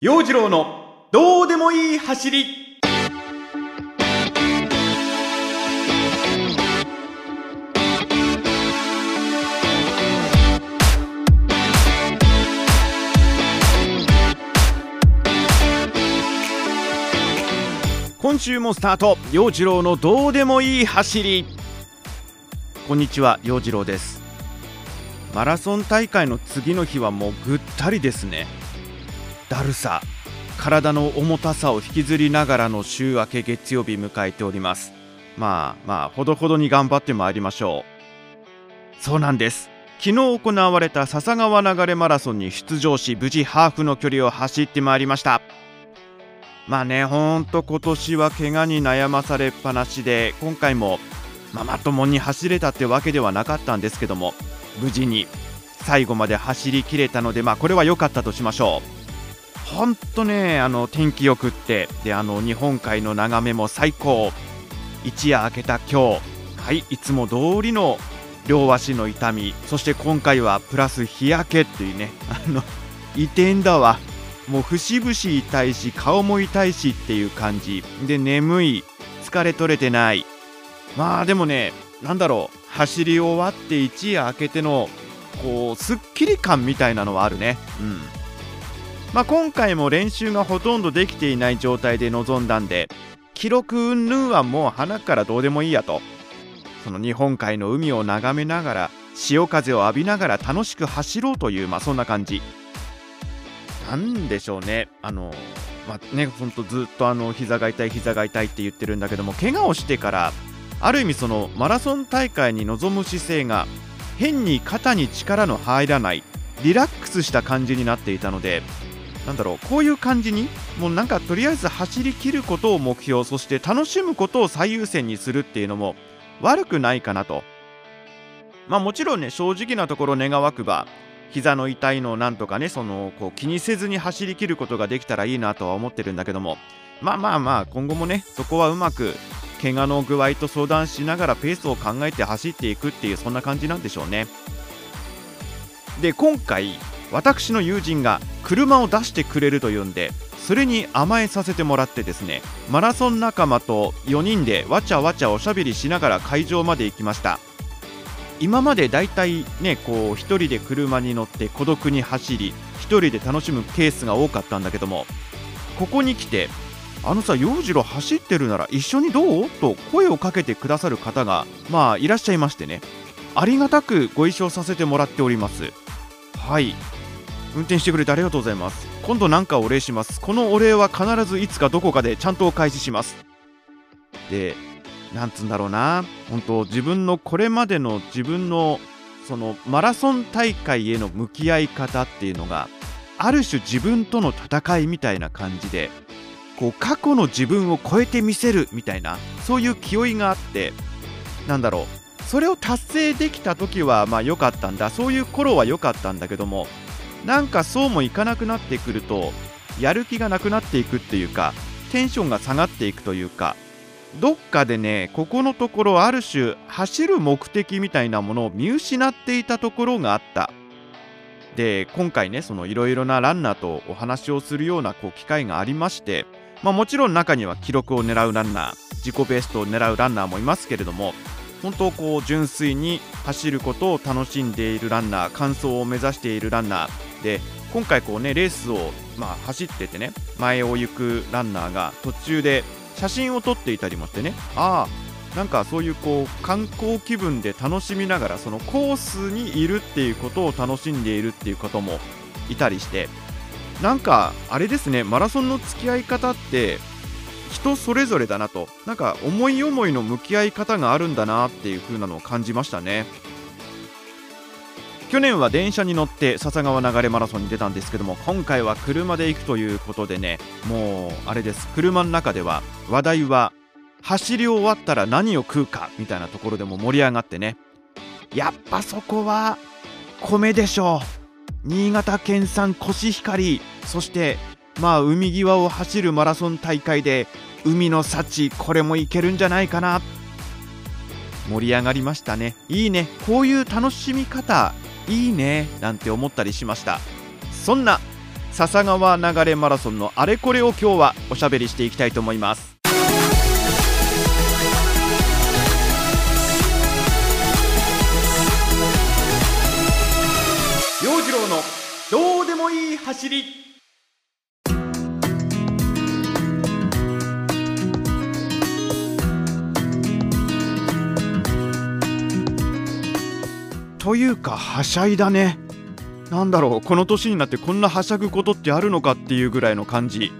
陽次郎のどうでもいい走り。今週もスタート、陽次郎のどうでもいい走り。こんにちは、陽次郎です。マラソン大会の次の日はもうぐったりですね。だるさ、体の重たさを引きずりながらの週明け月曜日迎えております。まあほどほどに頑張ってまいりましょう。そうなんです。昨日行われた笹川流れマラソンに出場し、無事ハーフの距離を走ってまいりました。ほんと今年は怪我に悩まされっぱなしで、今回もまともに走れたってわけではなかったんですけども、無事に最後まで走りきれたので、これは良かったとしましょう。ほんとね、天気よくって、で日本海の眺めも最高。一夜明けた今日、いつも通りの両足の痛み、そして今回はプラス日焼けっていうね、痛えんだわ。もう節々痛いし、顔も痛いしっていう感じで、眠い、疲れ取れてない。でもね、走り終わって一夜明けてのすっきり感みたいなのはあるね。今回も練習がほとんどできていない状態で臨んだんで、記録云々はもう鼻からどうでもいいやと。その日本海の海を眺めながら、潮風を浴びながら楽しく走ろうという、そんな感じなんでしょうね。ほんとずっと膝が痛いって言ってるんだけども、怪我をしてからある意味そのマラソン大会に臨む姿勢が変に肩に力の入らないリラックスした感じになっていたので、こういう感じにもうとりあえず走り切ることを目標、そして楽しむことを最優先にするっていうのも悪くないかなと。もちろんね、正直なところ願わくば膝の痛いのをなんとかね、気にせずに走り切ることができたらいいなとは思ってるんだけども、今後もね、そこはうまく怪我の具合と相談しながらペースを考えて走っていくっていう、そんな感じなんでしょうね。で、今回私の友人が車を出してくれるというんで、それに甘えさせてもらってですね、マラソン仲間と4人でわちゃわちゃおしゃべりしながら会場まで行きました。今までだいたいね、一人で車に乗って孤独に走り、一人で楽しむケースが多かったんだけども、ここに来て陽次郎走ってるなら一緒にどうと声をかけてくださる方がいらっしゃいましてね、ありがたくご一緒させてもらっております。運転してくれてありがとうございます。今度お礼します。このお礼は必ずいつかどこかでちゃんとお返しします。で、本当自分のこれまでのそのマラソン大会への向き合い方っていうのが、ある種自分との戦いみたいな感じで、過去の自分を超えてみせるみたいな、そういう気負いがあって、それを達成できた時は良かったんだ、そういう頃は良かったんだけども、そうもいかなくなってくると、やる気がなくなっていくっていうか、テンションが下がっていくというか、どっかでね、ここのところある種走る目的みたいなものを見失っていたところがあった。で、今回ね、いろいろなランナーとお話をするような機会がありまして、もちろん中には記録を狙うランナー、自己ベストを狙うランナーもいますけれども、本当純粋に走ることを楽しんでいるランナー、完走を目指しているランナーで、今回レースを走っててね、前を行くランナーが途中で写真を撮っていたりもしてね、そういう観光気分で楽しみながらそのコースにいるっていうことを楽しんでいるっていうこともいたりして、あれですね、マラソンの付き合い方って人それぞれだなと、思い思いの向き合い方があるんだなっていう風なのを感じましたね。去年は電車に乗って笹川流れマラソンに出たんですけども、今回は車で行くということでね、もうあれです、車の中では話題は走り終わったら何を食うかみたいなところでも盛り上がってね、やっぱそこは米でしょう。新潟県産コシヒカリ、そして海際を走るマラソン大会で海の幸、これもいけるんじゃないかな。盛り上がりましたね。いいね、こういう楽しみ方いいねなんて思ったりしました。そんな笹川流れマラソンのあれこれを今日はおしゃべりしていきたいと思います。陽次郎のどうでもいい走り。というかはしゃいだね。なんだろう、この年になってこんなはしゃぐことってあるのかっていうぐらいの感じ。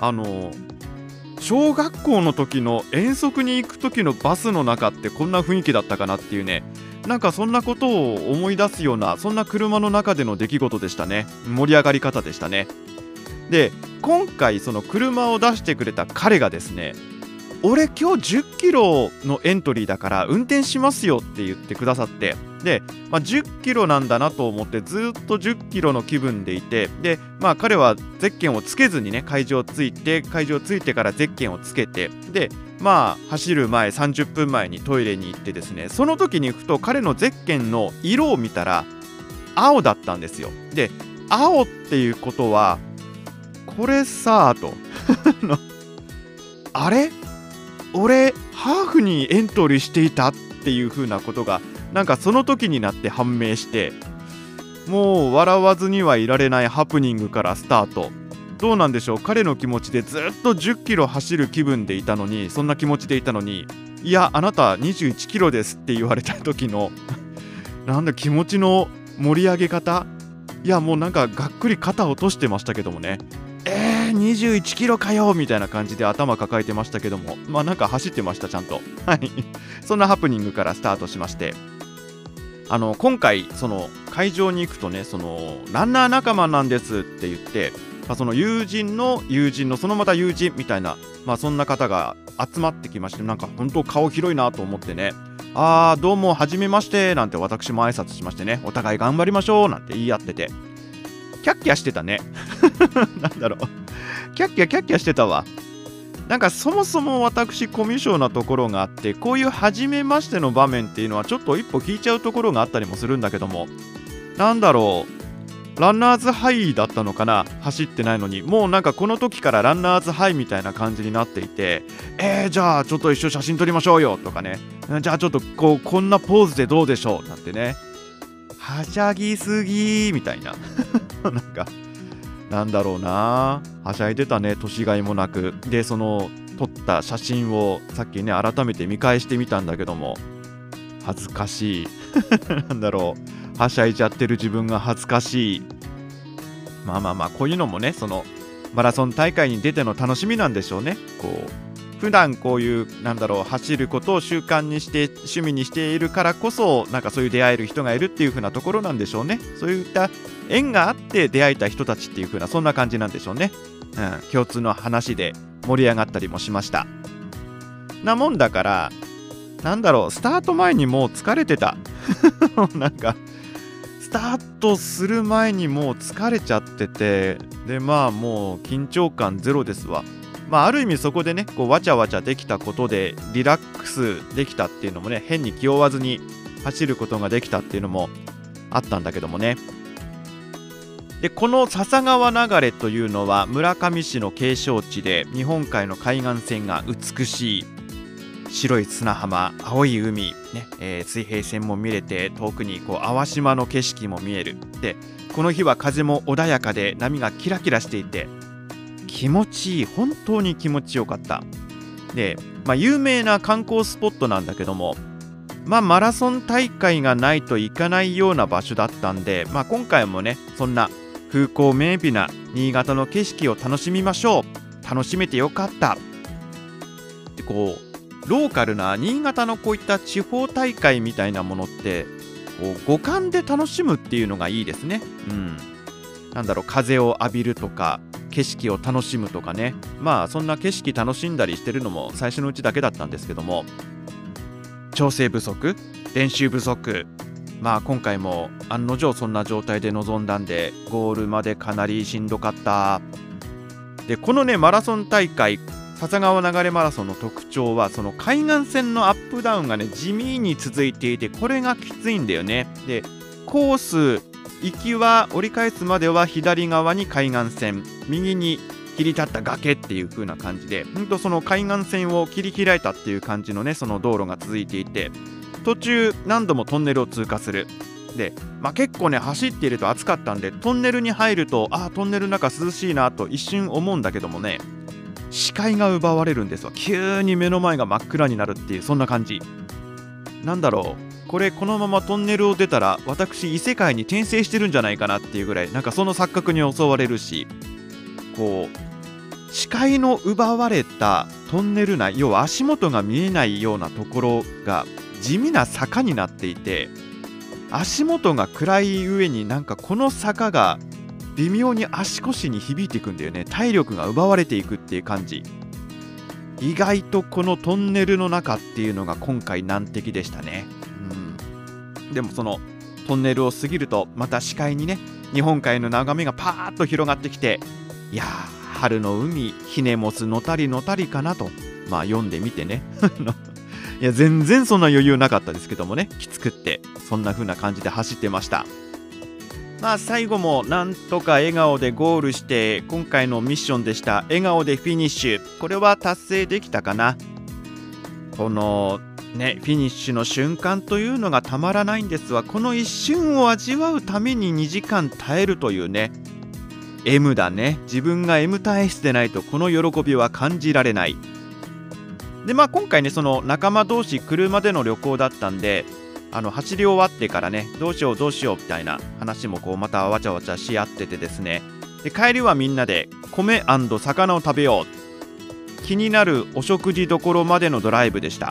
小学校の時の遠足に行く時のバスの中ってこんな雰囲気だったかなっていうね、なんかそんなことを思い出すような、そんな車の中での出来事でしたね。盛り上がり方でしたね。で、今回その車を出してくれた彼がですね、俺今日10キロのエントリーだから運転しますよって言ってくださって、で、10キロなんだなと思ってずっと10キロの気分でいて、で、彼はゼッケンをつけずにね、会場着いてからゼッケンをつけて、で、走る前30分前にトイレに行ってですね、その時にふと彼のゼッケンの色を見たら青だったんですよ。で、青っていうことはこれさーとあれ、俺ハーフにエントリーしていたっていう風なことがなんかその時になって判明して、もう笑わずにはいられないハプニングからスタート。どうなんでしょう、彼の気持ちでずっと10キロ走る気分でいたのに、そんな気持ちでいたのに、いやあなた21キロですって言われた時のなんだ気持ちの盛り上げ方。いやもうなんかがっくり肩を落としてましたけどもね、21キロかよみたいな感じで頭抱えてましたけども、なんか走ってましたちゃんと。はいそんなハプニングからスタートしまして、今回その会場に行くとね、そのランナー仲間なんですって言って、その友人の友人のそのまた友人みたいな、そんな方が集まってきまして、なんか本当顔広いなと思ってね、どうもはじめましてなんて私も挨拶しましてね、お互い頑張りましょうなんて言い合ってて、キャッキャしてたねなんだろう、キャッキャしてたわ。なんかそもそも私コミュ障なところがあって、こういう初めましての場面っていうのはちょっと一歩引いちゃうところがあったりもするんだけども、なんだろう、ランナーズハイだったのかな、走ってないのに。もうなんかこの時からランナーズハイみたいな感じになっていて、じゃあちょっと一緒写真撮りましょうよとかね、じゃあちょっとこんなポーズでどうでしょうなんてね、はしゃぎすぎみたいななんかなんだろうな、はしゃいでたね、年がいもなく。で、その撮った写真をさっきね改めて見返してみたんだけども、恥ずかしいなんだろう、はしゃいじゃってる自分が恥ずかしい。こういうのもね、そのマラソン大会に出ての楽しみなんでしょうね。こう普段こういう走ることを習慣にして趣味にしているからこそ、なんかそういう出会える人がいるっていう風なところなんでしょうね。そういった縁があって出会えた人たちっていう風な、そんな感じなんでしょうね。共通の話で盛り上がったりもしました。なもんだから、スタート前にもう疲れてたなんかスタートする前にもう疲れちゃってて、でもう緊張感ゼロですわ。ある意味そこでね、こうわちゃわちゃできたことでリラックスできたっていうのもね、変に気負わずに走ることができたっていうのもあったんだけどもね。で、この笹川流れというのは村上市の景勝地で、日本海の海岸線が美しい白い砂浜、青い海、ね、水平線も見れて、遠くにこう淡島の景色も見える。で、この日は風も穏やかで波がキラキラしていて気持ちいい、本当に気持ちよかった。で、有名な観光スポットなんだけども、マラソン大会がないと行かないような場所だったんで、今回もね、そんな風光明媚な新潟の景色を楽しみましょう。楽しめてよかったで、こうローカルな新潟のこういった地方大会みたいなものって、こう五感で楽しむっていうのがいいですね。風を浴びるとか景色を楽しむとかね、そんな景色楽しんだりしてるのも最初のうちだけだったんですけども、調整不足、練習不足、今回も案の定そんな状態で臨んだんで、ゴールまでかなりしんどかった。で、このねマラソン大会、笹川流れマラソンの特徴は、その海岸線のアップダウンがね地味に続いていて、これがきついんだよね。で、コース行きは折り返すまでは左側に海岸線、右に切り立った崖っていう風な感じで、その海岸線を切り開いたっていう感じのね、その道路が続いていて、途中何度もトンネルを通過する。で、結構ね走っていると暑かったんで、トンネルに入るとトンネルの中涼しいなと一瞬思うんだけどもね、視界が奪われるんですわ。急に目の前が真っ暗になるっていう、そんな感じ。なんだろう、このままトンネルを出たら私異世界に転生してるんじゃないかなっていうぐらい、なんかその錯覚に襲われるし、こう視界の奪われたトンネル内、要は足元が見えないようなところが地味な坂になっていて、足元が暗い上になんかこの坂が微妙に足腰に響いていくんだよね。体力が奪われていくっていう感じ。意外とこのトンネルの中っていうのが今回難敵でしたね。でもそのトンネルを過ぎるとまた視界にね、日本海の眺めがパーッと広がってきて、いやー、春の海、ひねもすのたりのたりかなと、読んでみてねいや全然そんな余裕なかったですけどもね、きつくってそんな風な感じで走ってました。最後もなんとか笑顔でゴールして、今回のミッションでした笑顔でフィニッシュ、これは達成できたかな。このね、フィニッシュの瞬間というのがたまらないんですわ。この一瞬を味わうために2時間耐えるというね、M だね。自分が M 体質でないとこの喜びは感じられない。で今回ね、その仲間同士車での旅行だったんで、走り終わってからね、どうしようみたいな話もまたわちゃわちゃし合っててですね、で帰りはみんなで米&魚を食べよう、気になるお食事どころまでのドライブでした。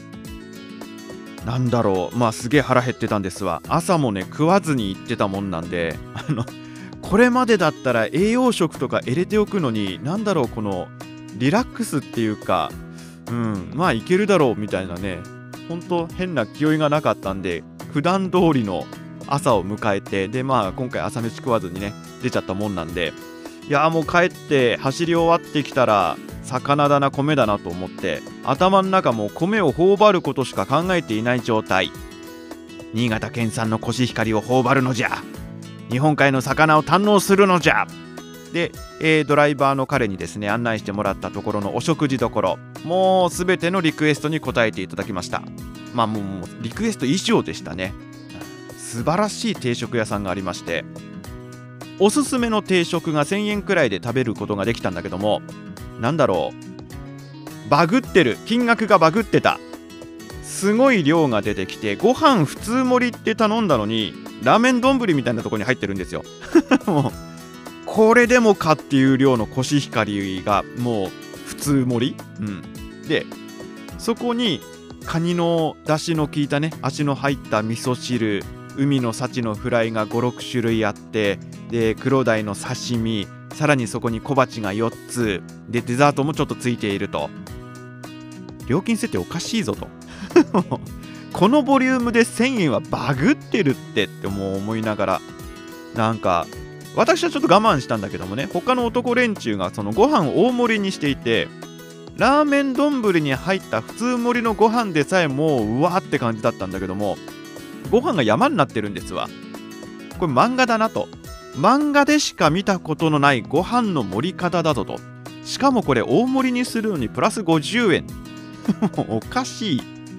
なんだろう、すげえ腹減ってたんですわ。朝もね食わずに行ってたもんなんで、これまでだったら栄養食とか入れておくのに、なんだろう、このリラックスっていうか、いけるだろうみたいなね、ほんと変な気負いがなかったんで、普段通りの朝を迎えて、で今回朝飯食わずにね出ちゃったもんなんで、いやもう帰って走り終わってきたら魚だな米だなと思って、頭の中も米を頬張ることしか考えていない状態。新潟県産のコシヒカリを頬張るのじゃ、日本海の魚を堪能するのじゃ。で、ドライバーの彼にですね案内してもらったところのお食事どころ、もうすべてのリクエストに応えていただきました。もうリクエスト以上でしたね。素晴らしい定食屋さんがありまして、おすすめの定食が1000円くらいで食べることができたんだけども、なんだろう、バグってる、金額がバグってた。すごい量が出てきて、ご飯普通盛りって頼んだのにラーメン丼みたいなところに入ってるんですよもうこれでもかっていう量のコシヒカリがもう普通盛り、でそこにカニの出汁の効いたね、味の入った味噌汁、海の幸のフライが 5,6 種類あって、で黒鯛の刺身、さらにそこに小鉢が4つで、デザートもちょっとついていると。料金設定おかしいぞとこのボリュームで1000円はバグってるってもう思いながら、なんか私はちょっと我慢したんだけどもね、他の男連中がそのご飯大盛りにしていて、ラーメン丼に入った普通盛りのご飯でさえもううわーって感じだったんだけども、ご飯が山になってるんですわ。これ漫画だなと、漫画でしか見たことのないご飯の盛り方だぞと。しかもこれ大盛りにするのにプラス50円おかしい。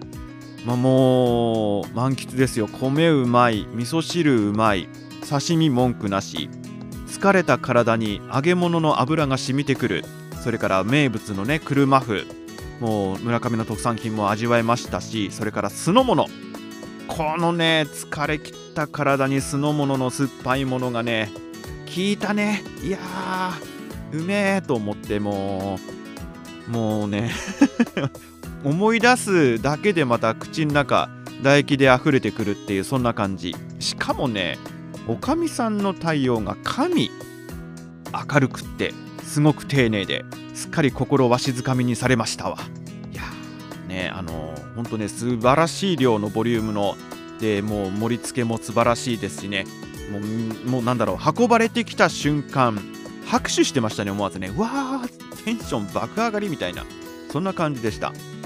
もう満喫ですよ。米うまい、味噌汁うまい、刺身文句なし、疲れた体に揚げ物の油が染みてくる。それから名物のね車麩、もう村上の特産品も味わえましたし、それから酢の物、このね疲れ切った体に酢の物の酸っぱいものがね効いたね。いやーうめえと思って、もうね思い出すだけでまた口の中唾液で溢れてくるっていう、そんな感じ。しかもね、おかみさんの対応が神、明るくってすごく丁寧で、すっかり心わしづかみにされましたわ。いやーね、ほんとね素晴らしい量のボリュームので、もう盛り付けも素晴らしいですしね、もうなんだろう、運ばれてきた瞬間拍手してましたね、思わずね。うわーテンション爆上がりみたいな、そんな感じでした。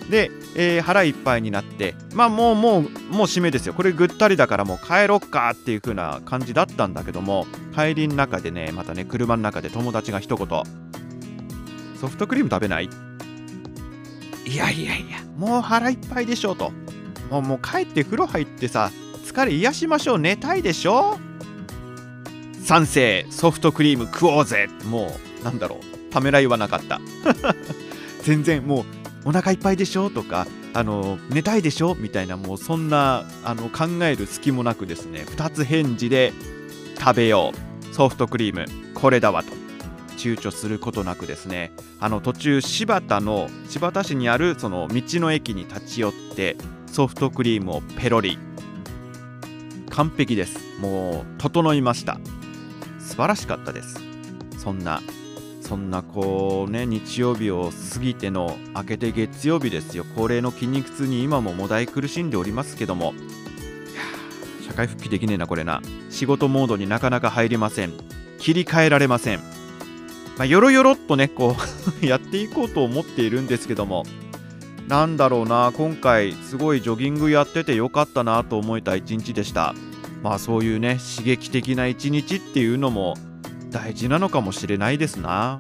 で、腹いっぱいになって、もう締めですよ。これぐったりだからもう帰ろっかっていう風な感じだったんだけども、帰りの中でね、またね、車の中で友達が一言、ソフトクリーム食べない？いや、もう腹いっぱいでしょと。もう帰って風呂入ってさ、疲れ癒しましょう、寝たいでしょ。賛成、ソフトクリーム食おうぜ。もうなんだろう、ためらいはなかった全然もうお腹いっぱいでしょとか、寝たいでしょみたいな、もうそんな考える隙もなくですね、2つ返事で食べよう、ソフトクリームこれだわと躊躇することなくですね、途中新発田市にあるその道の駅に立ち寄ってソフトクリームをペロリ。完璧です。もう整いました。素晴らしかったです。そんなこうね、日曜日を過ぎての明けて月曜日ですよ。恒例の筋肉痛に今ももだい苦しんでおりますけども、社会復帰できねえなこれな。仕事モードになかなか入りません。切り替えられません。よろよろっとねこうやっていこうと思っているんですけども、なんだろうな、今回すごいジョギングやっててよかったなと思えた一日でした。そういうね、刺激的な一日っていうのも大事なのかもしれないですな。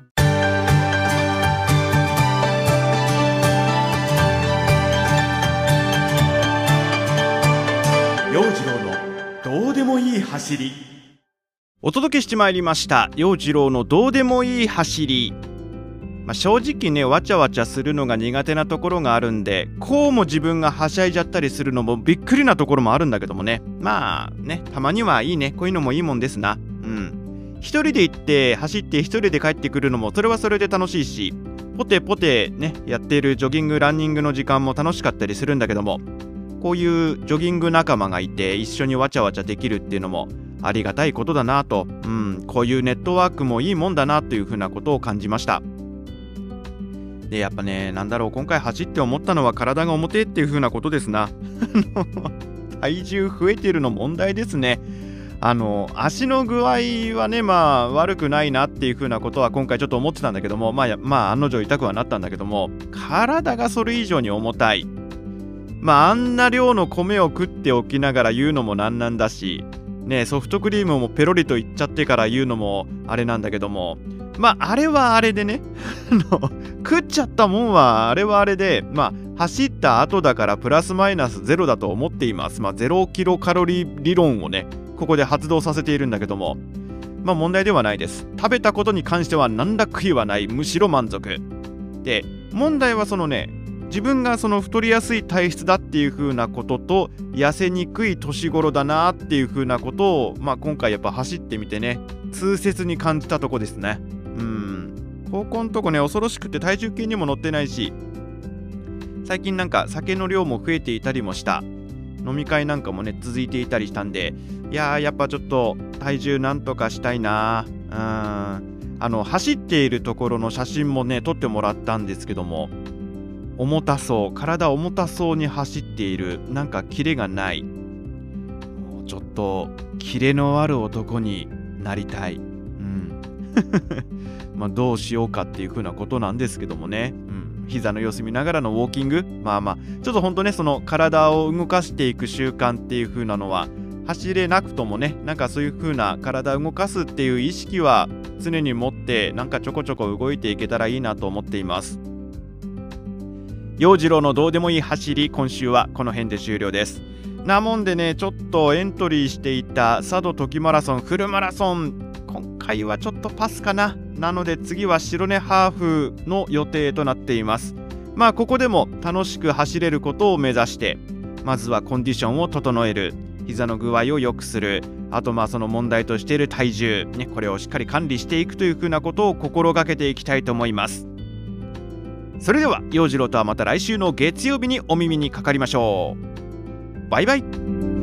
陽次郎のどうでもいい走り。お届けしてまいりました陽次郎のどうでもいい走り。正直ね、わちゃわちゃするのが苦手なところがあるんで、こうも自分がはしゃいじゃったりするのもびっくりなところもあるんだけどもね、たまにはいいね、こういうのもいいもんですな。一人で行って走って一人で帰ってくるのもそれはそれで楽しいし、ポテポテねやっているジョギングランニングの時間も楽しかったりするんだけども、こういうジョギング仲間がいて一緒にわちゃわちゃできるっていうのもありがたいことだなと、こういうネットワークもいいもんだなというふうなことを感じました。でやっぱね、今回走って思ったのは体が重てっていう風なことですな体重増えてるの問題ですね。足の具合はね悪くないなっていう風なことは今回ちょっと思ってたんだけども、案の定痛くはなったんだけども、体がそれ以上に重たい。あんな量の米を食っておきながら言うのもなんなんだしね、ソフトクリームもペロリといっちゃってから言うのもあれなんだけども、あれはあれでね食っちゃったもんはあれはあれで、走った後だからプラスマイナスゼロだと思っています。ゼロキロカロリー理論をねここで発動させているんだけども、問題ではないです。食べたことに関しては何ら悔いはない。むしろ満足で、問題はそのね、自分がその太りやすい体質だっていう風なことと痩せにくい年頃だなっていう風なことを、今回やっぱ走ってみてね痛切に感じたとこですね。高校のとこね恐ろしくて体重計にも乗ってないし、最近酒の量も増えていたりもした。飲み会なんかもね続いていたりしたんで、やっぱちょっと体重なんとかしたいな。走っているところの写真もね撮ってもらったんですけども、体重たそうに走っている。キレがない。もうちょっとキレのある男になりたい。どうしようかっていう風なことなんですけどもね、膝の様子見ながらのウォーキング、ちょっとほんとね、その体を動かしていく習慣っていう風なのは走れなくともね、そういう風な体を動かすっていう意識は常に持って、ちょこちょこ動いていけたらいいなと思っています。陽次郎のどうでもいい走り、今週はこの辺で終了です。なもんでね、ちょっとエントリーしていた佐渡トキマラソンフルマラソン、今回はちょっとパスかな。なので次は白根ハーフの予定となっています。ここでも楽しく走れることを目指して、まずはコンディションを整える、膝の具合を良くする、あとその問題としている体重、ね、これをしっかり管理していくというふうなことを心がけていきたいと思います。それでは陽次郎とはまた来週の月曜日にお耳にかかりましょう。バイバイ。